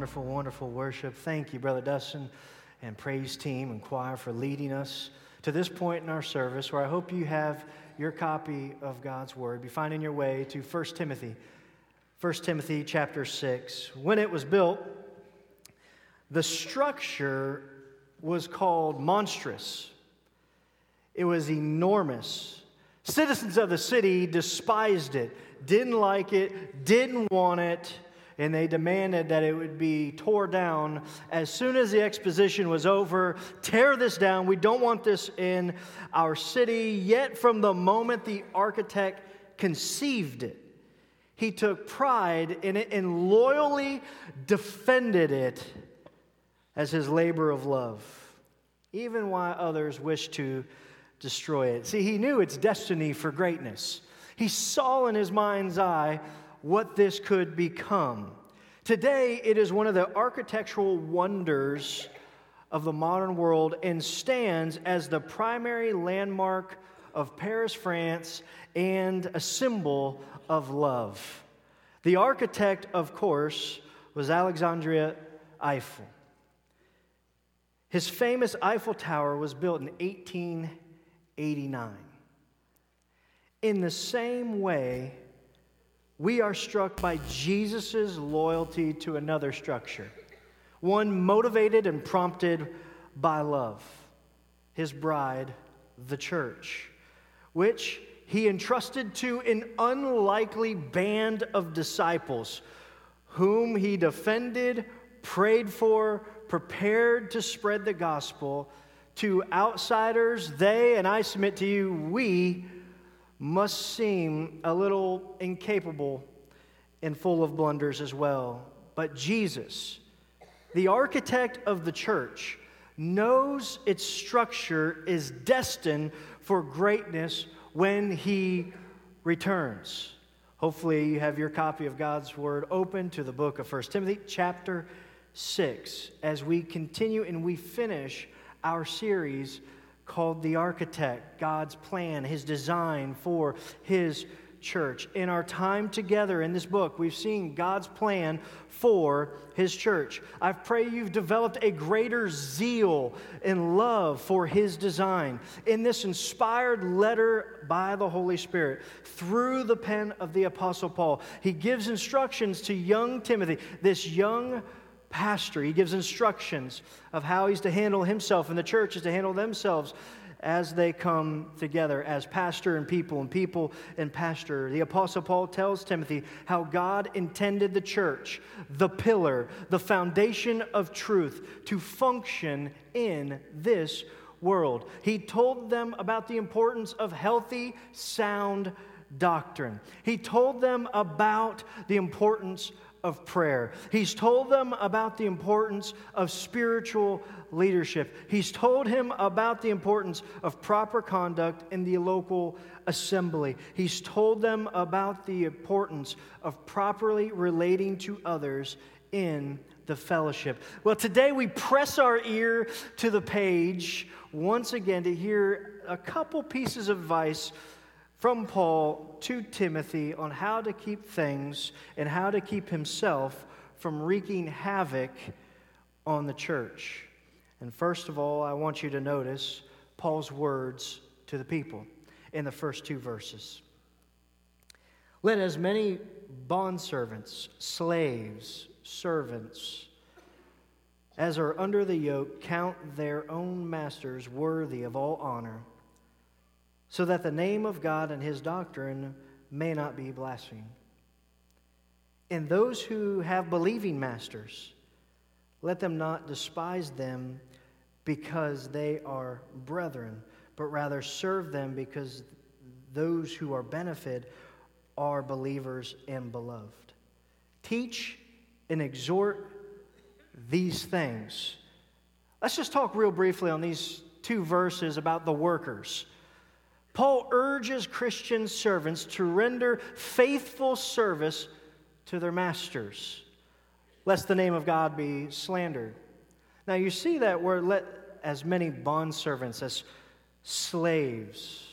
wonderful, wonderful worship. Thank you, Brother Dustin and praise team and choir for leading us to this point in our service where I hope you have your copy of God's Word. Be finding your way to 1 Timothy. 1 Timothy chapter 6. When it was built, the structure was called monstrous. It was enormous. Citizens of the city despised it, didn't like it, didn't want it, and they demanded that it would be tore down as soon as the exposition was over. Tear this down. We don't want this in our city. Yet from the moment the architect conceived it, he took pride in it and loyally defended it as his labor of love, even while others wished to destroy it. See, he knew its destiny for greatness. He saw in his mind's eye what this could become. Today, it is one of the architectural wonders of the modern world and stands as the primary landmark of Paris, France, and a symbol of love. The architect, of course, was Alexandre Eiffel. His famous Eiffel Tower was built in 1889. In the same way, we are struck by Jesus' loyalty to another structure, one motivated and prompted by love, his bride, the church, which he entrusted to an unlikely band of disciples whom he defended, prayed for, prepared to spread the gospel to outsiders. They, and I submit to you, we must seem a little incapable and full of blunders as well. But Jesus, the architect of the church, knows its structure is destined for greatness when he returns. Hopefully you have your copy of God's Word open to the book of 1 Timothy chapter 6 as we continue and we finish our series called The Architect, God's plan, His design for His church. In our time together in this book, we've seen God's plan for His church. I pray you've developed a greater zeal and love for His design. In this inspired letter by the Holy Spirit, through the pen of the Apostle Paul, he gives instructions to young Timothy, this young pastor. He gives instructions of how he's to handle himself and the church is to handle themselves as they come together as pastor and people and pastor. The Apostle Paul tells Timothy how God intended the church, the pillar, the foundation of truth, to function in this world. He told them about the importance of healthy, sound doctrine. He told them about the importance of prayer. He's told them about the importance of spiritual leadership. He's told him about the importance of proper conduct in the local assembly. He's told them about the importance of properly relating to others in the fellowship. Well, today we press our ear to the page once again to hear a couple pieces of advice from Paul to Timothy on how to keep things and how to keep himself from wreaking havoc on the church. And first of all, I want you to notice Paul's words to the people in the first two verses. Let as many bondservants, slaves, servants, as are under the yoke count their own masters worthy of all honor, so that the name of God and His doctrine may not be blasphemed. And those who have believing masters, let them not despise them because they are brethren, but rather serve them because those who are benefited are believers and beloved. Teach and exhort these things. Let's just talk real briefly on these two verses about the workers. Paul urges Christian servants to render faithful service to their masters, lest the name of God be slandered. Now you see that word, let as many bondservants as slaves.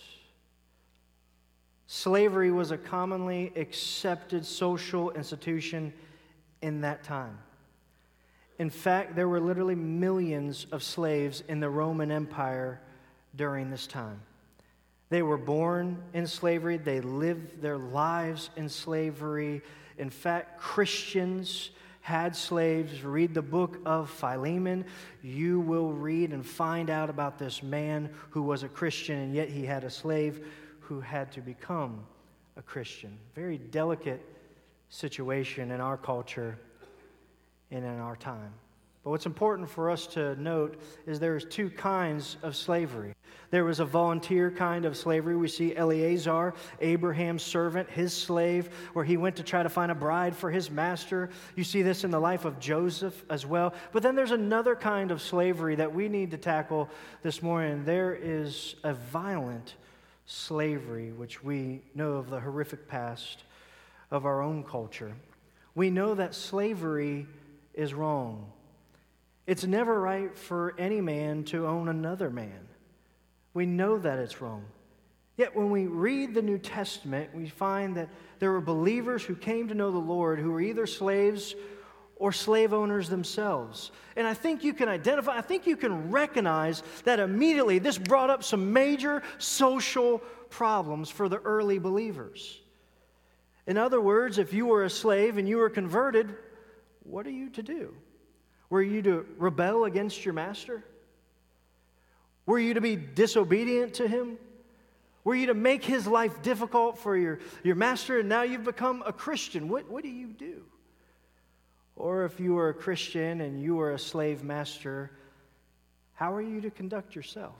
Slavery was a commonly accepted social institution in that time. In fact, there were literally millions of slaves in the Roman Empire during this time. They were born in slavery. They lived their lives in slavery. In fact, Christians had slaves. Read the book of Philemon. You will read and find out about this man who was a Christian, and yet he had a slave who had to become a Christian. Very delicate situation in our culture and in our time. But what's important for us to note is there's two kinds of slavery. There was a volunteer kind of slavery. We see Eleazar, Abraham's servant, his slave, where he went to try to find a bride for his master. You see this in the life of Joseph as well. But then there's another kind of slavery that we need to tackle this morning. There is a violent slavery, which we know of the horrific past of our own culture. We know that slavery is wrong. It's never right for any man to own another man. We know that it's wrong. Yet when we read the New Testament, we find that there were believers who came to know the Lord who were either slaves or slave owners themselves. And I think you can identify, I think you can recognize that immediately this brought up some major social problems for the early believers. In other words, if you were a slave and you were converted, what are you to do? Were you to rebel against your master? Were you to be disobedient to him? Were you to make his life difficult for your master, and now you've become a Christian? What do you do? Or if you were a Christian and you were a slave master, how are you to conduct yourself?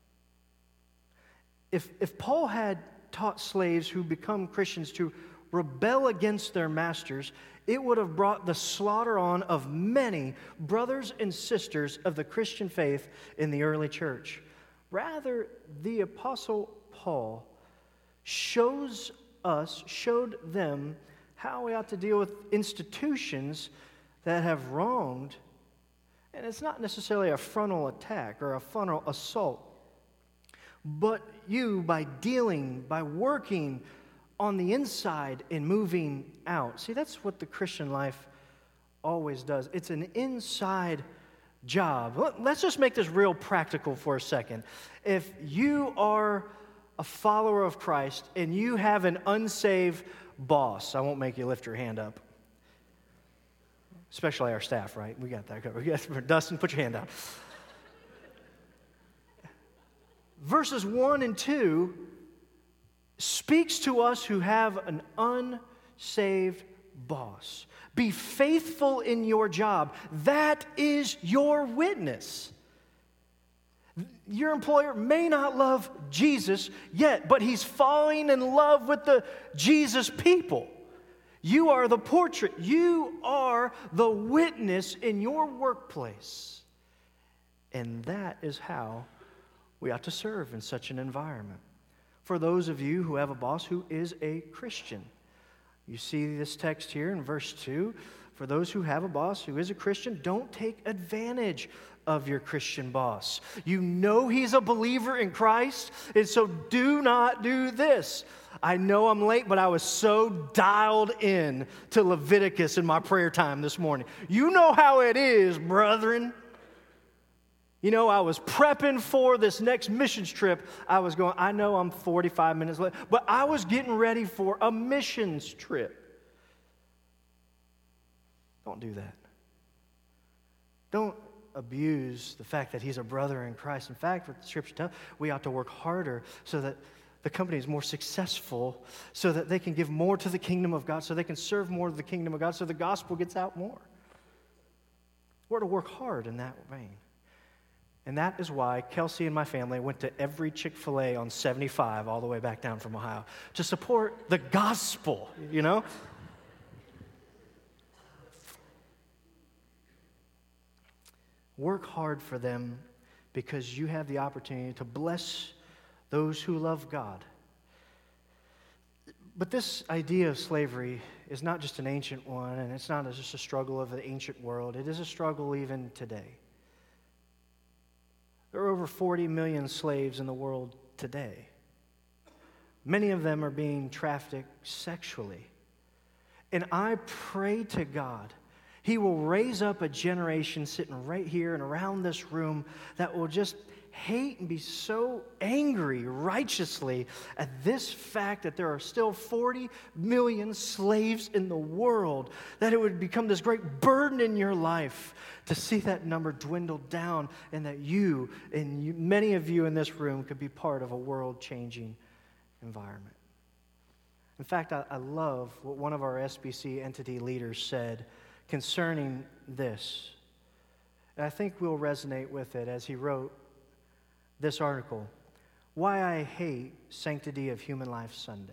If Paul had taught slaves who become Christians to rebel against their masters, it would have brought the slaughter on of many brothers and sisters of the Christian faith in the early church. Rather, the Apostle Paul showed them how we ought to deal with institutions that have wronged, and it's not necessarily a frontal attack or a frontal assault, but you, by working on the inside and moving out. See, that's what the Christian life always does. It's an inside job. Let's just make this real practical for a second. If you are a follower of Christ and you have an unsaved boss, I won't make you lift your hand up. Especially our staff, right? We got that covered. Yes, Dustin, put your hand down. Verses 1 and 2 speaks to us who have an unsaved boss. Be faithful in your job. That is your witness. Your employer may not love Jesus yet, but he's falling in love with the Jesus people. You are the portrait. You are the witness in your workplace. And that is how we ought to serve in such an environment. For those of you who have a boss who is a Christian, you see this text here in verse 2. For those who have a boss who is a Christian, don't take advantage of your Christian boss. You know he's a believer in Christ, and so do not do this. I know I'm late, but I was so dialed in to Leviticus in my prayer time this morning. You know how it is, brethren. You know, I was prepping for this next missions trip. I was going, I know I'm 45 minutes late, but I was getting ready for a missions trip. Don't do that. Don't abuse the fact that he's a brother in Christ. In fact, what the Scripture tells, we ought to work harder so that the company is more successful, so that they can give more to the kingdom of God, so they can serve more to the kingdom of God, so the gospel gets out more. We're to work hard in that vein. And that is why Kelsey and my family went to every Chick-fil-A on 75 all the way back down from Ohio to support the gospel, you know? Work hard for them because you have the opportunity to bless those who love God. But this idea of slavery is not just an ancient one, and it's not just a struggle of the ancient world. It is a struggle even today. There are over 40 million slaves in the world today. Many of them are being trafficked sexually. And I pray to God, He will raise up a generation sitting right here and around this room that will just hate and be so angry righteously at this fact that there are still 40 million slaves in the world, that it would become this great burden in your life to see that number dwindle down, and that many of you in this room could be part of a world-changing environment. In fact, I love what one of our SBC entity leaders said concerning this. And I think we'll resonate with it as he wrote this article, Why I Hate Sanctity of Human Life Sunday.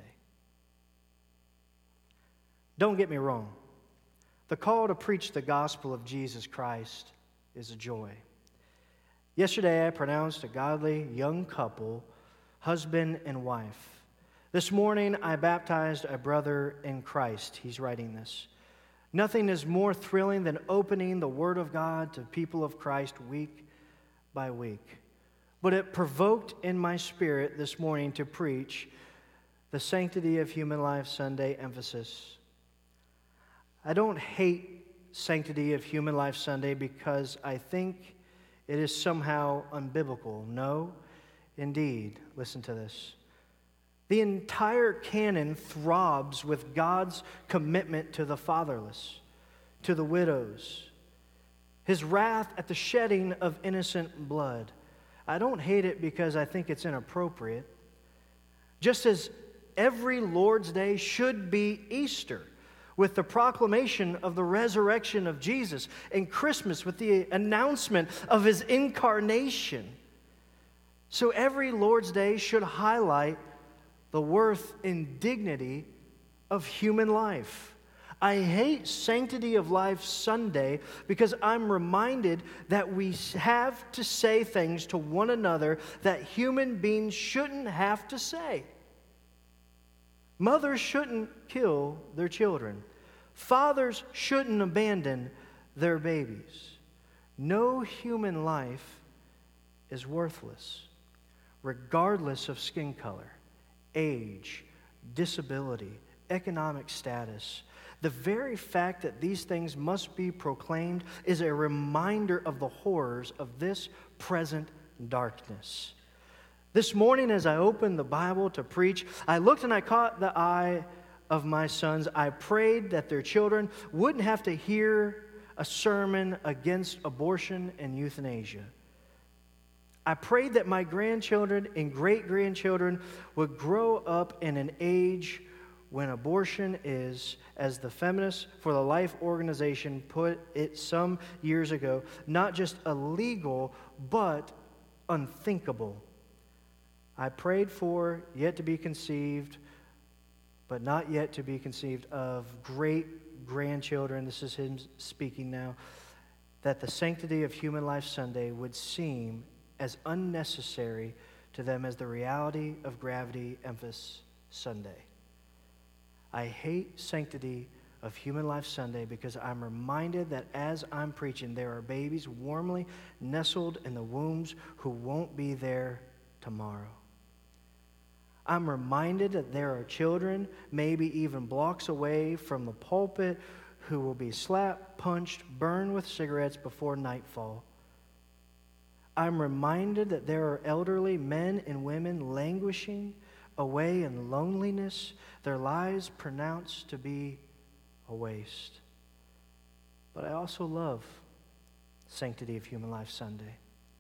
Don't get me wrong. The call to preach the gospel of Jesus Christ is a joy. Yesterday, I pronounced a godly young couple, husband and wife. This morning, I baptized a brother in Christ. He's writing this. Nothing is more thrilling than opening the Word of God to people of Christ week by week. But it provoked in my spirit this morning to preach the Sanctity of Human Life Sunday emphasis. I don't hate Sanctity of Human Life Sunday because I think it is somehow unbiblical. No, indeed. Listen to this. The entire canon throbs with God's commitment to the fatherless, to the widows, His wrath at the shedding of innocent blood. I don't hate it because I think it's inappropriate. Just as every Lord's Day should be Easter, with the proclamation of the resurrection of Jesus, and Christmas with the announcement of His incarnation. So every Lord's Day should highlight the worth and dignity of human life. I hate Sanctity of Life Sunday because I'm reminded that we have to say things to one another that human beings shouldn't have to say. Mothers shouldn't kill their children. Fathers shouldn't abandon their babies. No human life is worthless, regardless of skin color, age, disability, economic status. The very fact that these things must be proclaimed is a reminder of the horrors of this present darkness. This morning, as I opened the Bible to preach, I looked and I caught the eye of my sons. I prayed that their children wouldn't have to hear a sermon against abortion and euthanasia. I prayed that my grandchildren and great-grandchildren would grow up in an age when abortion is, as the Feminists for the Life organization put it some years ago, not just illegal, but unthinkable. I prayed for yet to be conceived, but not yet to be conceived of great-grandchildren, this is him speaking now, that the Sanctity of Human Life Sunday would seem as unnecessary to them as the reality of gravity emphasis Sunday. I hate Sanctity of Human Life Sunday because I'm reminded that as I'm preaching, there are babies warmly nestled in the wombs who won't be there tomorrow. I'm reminded that there are children, maybe even blocks away from the pulpit, who will be slapped, punched, burned with cigarettes before nightfall. I'm reminded that there are elderly men and women languishing away in loneliness, their lives pronounced to be a waste. But I also love Sanctity of Human Life Sunday.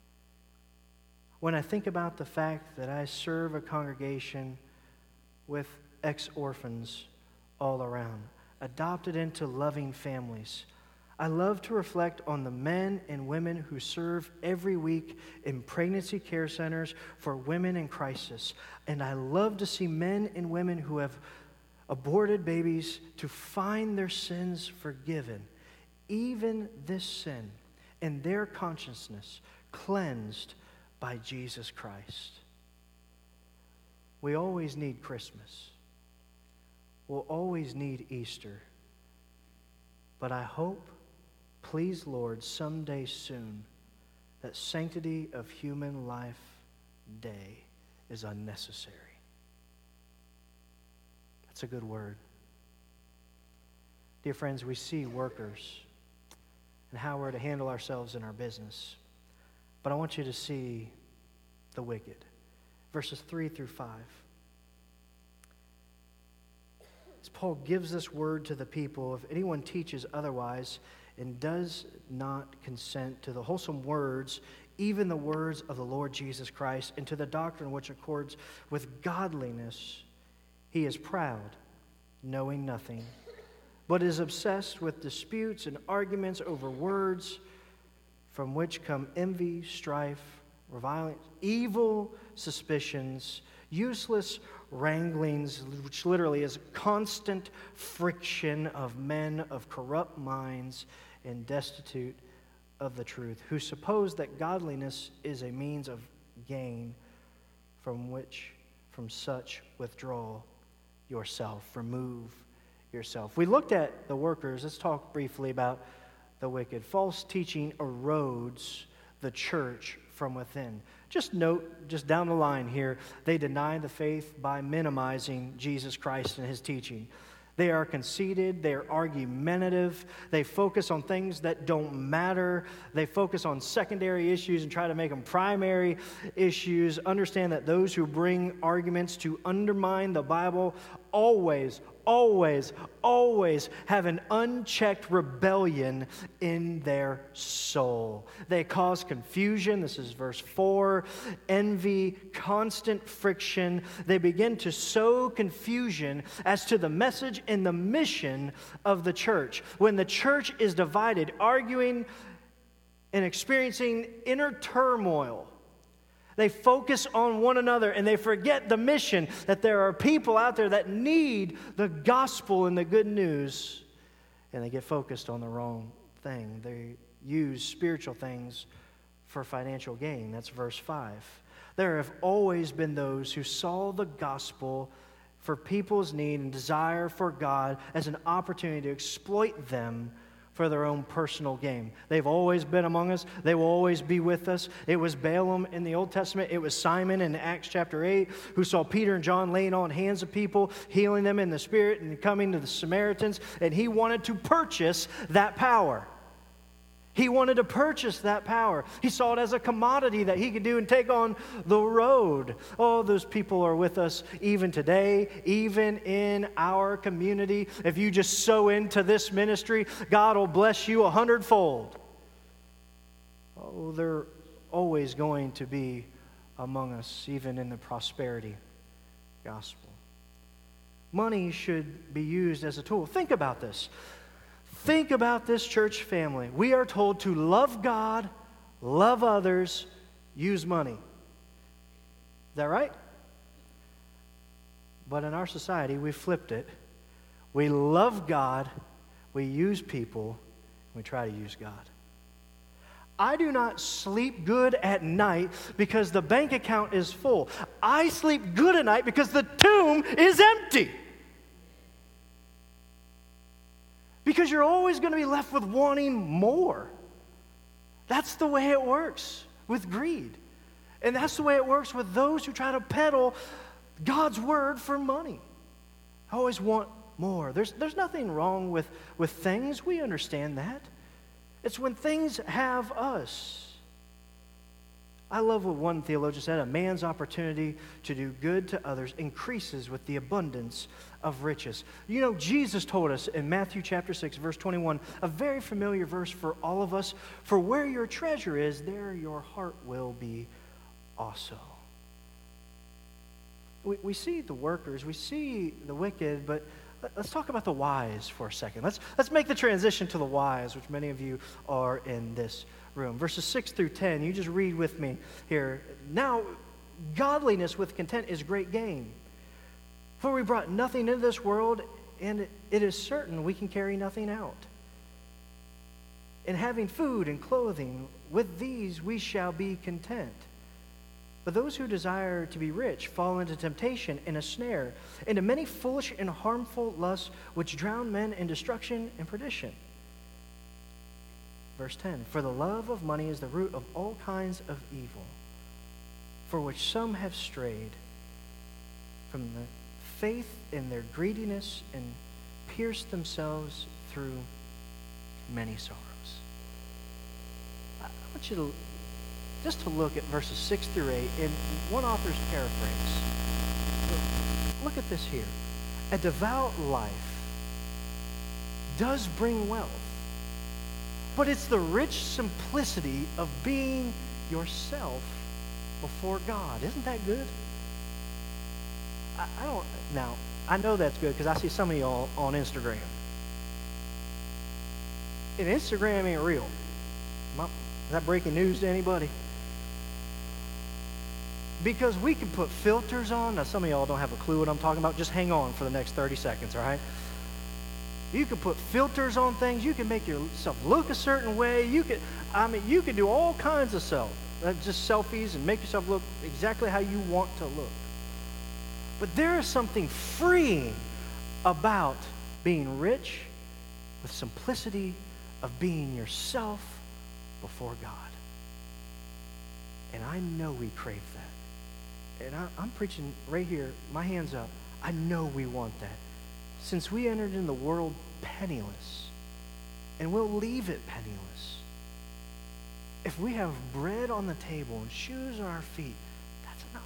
When I think about the fact that I serve a congregation with ex-orphans all around, adopted into loving families, I love to reflect on the men and women who serve every week in pregnancy care centers for women in crisis. And I love to see men and women who have aborted babies to find their sins forgiven, even this sin, and their consciousness cleansed by Jesus Christ. We always need Christmas. We'll always need Easter. But I hope, please, Lord, someday soon, that Sanctity of Human Life Day is unnecessary. That's a good word. Dear friends, we see workers and how we're to handle ourselves in our business. But I want you to see the wicked. Verses 3 through 5. As Paul gives this word to the people, if anyone teaches otherwise and does not consent to the wholesome words, even the words of the Lord Jesus Christ, and to the doctrine which accords with godliness, he is proud, knowing nothing, but is obsessed with disputes and arguments over words, from which come envy, strife, reviling, evil suspicions, useless wranglings, which literally is constant friction of men of corrupt minds and destitute of the truth, who suppose that godliness is a means of gain, from such withdraw yourself, remove yourself. We looked at the workers. Let's talk briefly about the wicked. False teaching erodes the church from within. Just note, just down the line here, they deny the faith by minimizing Jesus Christ and his teaching. They are conceited, they are argumentative, they focus on things that don't matter, they focus on secondary issues and try to make them primary issues. Understand that those who bring arguments to undermine the Bible always have an unchecked rebellion in their soul. They cause confusion. This is verse 4. Envy, constant friction. They begin to sow confusion as to the message and the mission of the church. When the church is divided, arguing and experiencing inner turmoil, they focus on one another and they forget the mission, that there are people out there that need the gospel and the good news, and they get focused on the wrong thing. They use spiritual things for financial gain. That's verse 5. There have always been those who saw the gospel for people's need and desire for God as an opportunity to exploit them for their own personal gain. They've always been among us. They will always be with us. It was Balaam in the Old Testament. It was Simon in Acts chapter 8 who saw Peter and John laying on hands of people, healing them in the Spirit and coming to the Samaritans, and he wanted to purchase that power. He wanted to purchase that power. He saw it as a commodity that he could do and take on the road. Oh, those people are with us even today, even in our community. If you just sow into this ministry, God will bless you 100-fold. Oh, they're always going to be among us, even in the prosperity gospel. Money should be used as a tool. Think about this. Think about this church family. We are told to love God, love others, use money. Is that right? But in our society, we flipped it. We love God, we use people, and we try to use God. I do not sleep good at night because the bank account is full. I sleep good at night because the tomb is empty. Because you're always going to be left with wanting more. That's the way it works with greed. And that's the way it works with those who try to peddle God's word for money. I always want more. There's nothing wrong with things. We understand that. It's when things have us. I love what one theologian said: a man's opportunity to do good to others increases with the abundance of riches. You know, Jesus told us in Matthew chapter 6, verse 21, a very familiar verse for all of us: for where your treasure is, there your heart will be also. We see the workers, we see the wicked, but let's talk about the wise for a second. Let's make the transition to the wise, which many of you are in this room. Verses 6 through 10, you just read with me here. Now, godliness with content is great gain. For we brought nothing into this world, and it is certain we can carry nothing out. And having food and clothing, with these we shall be content. But those who desire to be rich fall into temptation and a snare, into many foolish and harmful lusts, which drown men in destruction and perdition. Verse 10, for the love of money is the root of all kinds of evil, for which some have strayed from the faith in their greediness and pierced themselves through many sorrows. want you to just to look at verses 6 through 8 in one author's paraphrase. Look at this here. A devout life does bring wealth, but it's the rich simplicity of being yourself before God. Isn't that good? I know that's good because I see some of y'all on Instagram. And Instagram ain't real. Is that breaking news to anybody? Because we can put filters on. Now, some of y'all don't have a clue what I'm talking about. Just hang on for the next 30 seconds, all right? You can put filters on things. You can make yourself look a certain way. You can do all kinds of just selfies and make yourself look exactly how you want to look. But there is something freeing about being rich with simplicity of being yourself before God. And I know we crave that. And I'm preaching right here, my hands up. I know we want that. Since we entered in the world penniless, and we'll leave it penniless, if we have bread on the table and shoes on our feet, that's enough.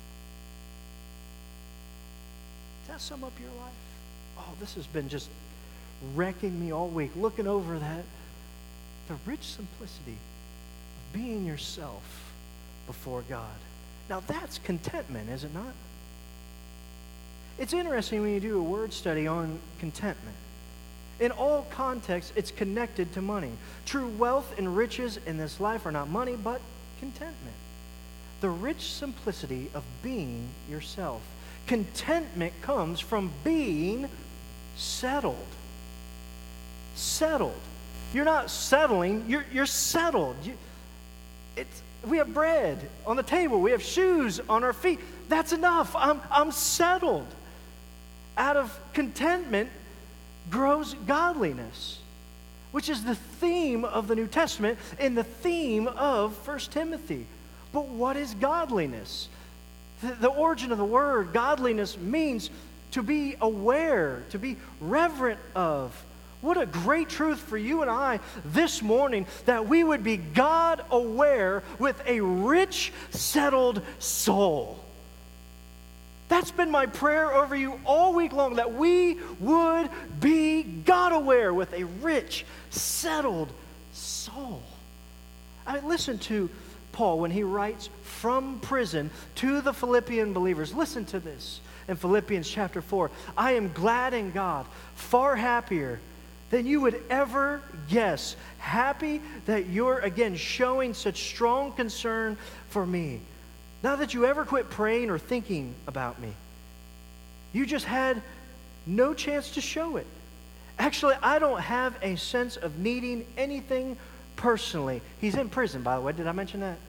Does that sum up your life? Oh, this has been just wrecking me all week, looking over that. The rich simplicity of being yourself before God. Now that's contentment, is it not? It's interesting when you do a word study on contentment. In all contexts, it's connected to money. True wealth and riches in this life are not money, but contentment. The rich simplicity of being yourself. Contentment comes from being settled. Settled. You're not settling, you're settled. We have bread on the table. We have shoes on our feet. That's enough. I'm settled. Out of contentment grows godliness, which is the theme of the New Testament and the theme of 1 Timothy. But what is godliness? The origin of the word godliness means to be aware, to be reverent of. What a great truth for you and I this morning, that we would be God aware with a rich, settled soul. That's been my prayer over you all week long, that we would be God aware with a rich, settled soul. I mean, listen to Paul when he writes from prison to the Philippian believers. Listen to this in Philippians chapter 4. I am glad in God, far happier than you would ever guess. Happy that you're, again, showing such strong concern for me. Not that you ever quit praying or thinking about me. You just had no chance to show it. Actually, I don't have a sense of needing anything personally. He's in prison, by the way. Did I mention that?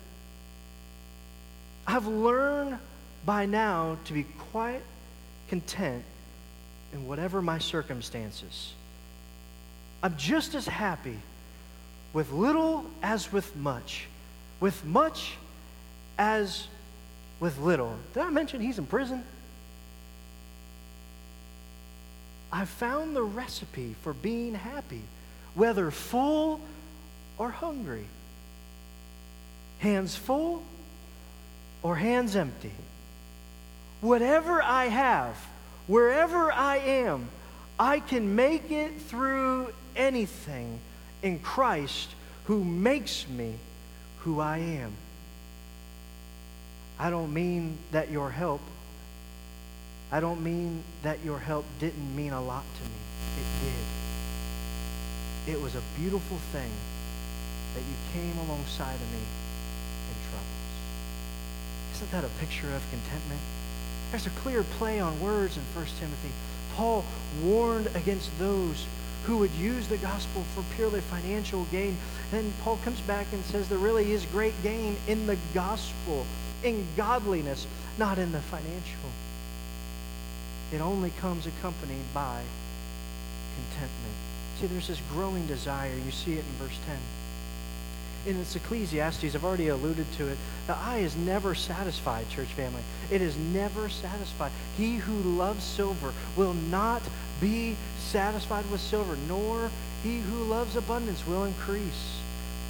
I've learned by now to be quite content in whatever my circumstances. I'm just as happy with little as with much as with little. Did I mention he's in prison? I found the recipe for being happy, whether full or hungry, hands full or hands empty. Whatever I have, wherever I am, I can make it through anything in Christ who makes me who I am. I don't mean that your help didn't mean a lot to me. It did. It was a beautiful thing that you came alongside of me in troubles. Isn't that a picture of contentment? There's a clear play on words in 1 Timothy. Paul warned against those who would use the gospel for purely financial gain. Then Paul comes back and says there really is great gain in the gospel, in godliness, not in the financial. It only comes accompanied by contentment. See, there's this growing desire. You see it in verse 10. In its Ecclesiastes, I've already alluded to it. The eye is never satisfied, church family. It is never satisfied. He who loves silver will not be satisfied with silver, nor he who loves abundance will increase.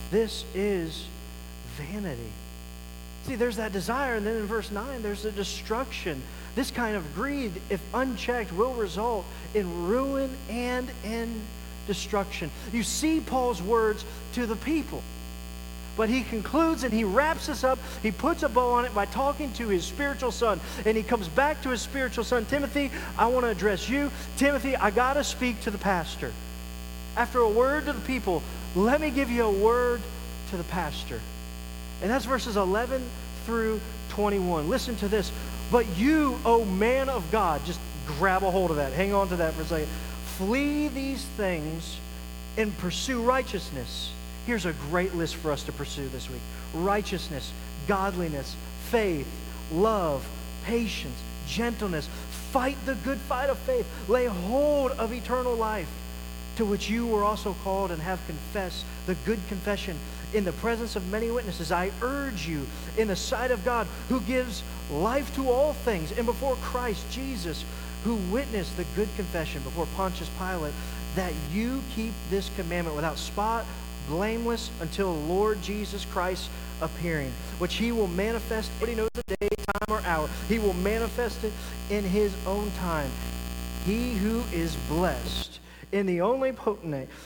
This is vanity. See, there's that desire, and then in verse 9, there's the destruction. This kind of greed, if unchecked, will result in ruin and in destruction. You see Paul's words to the people. But he concludes and he wraps this up. He puts a bow on it by talking to his spiritual son. And he comes back to his spiritual son, Timothy, I want to address you. Timothy, I got to speak to the pastor. After a word to the people, let me give you a word to the pastor. And that's verses 11 through 21. Listen to this. But you, O man of God, just grab a hold of that. Hang on to that for a second. Flee these things and pursue righteousness. Here's a great list for us to pursue this week. Righteousness, godliness, faith, love, patience, gentleness. Fight the good fight of faith. Lay hold of eternal life, to which you were also called and have confessed the good confession in the presence of many witnesses. I urge you in the sight of God, who gives life to all things, and before Christ Jesus, who witnessed the good confession before Pontius Pilate, that you keep this commandment without spot, blameless, until the Lord Jesus Christ appearing, which he will manifest. Nobody knows the day, time, or hour. He will manifest it in his own time. He who is blessed in the only potentate,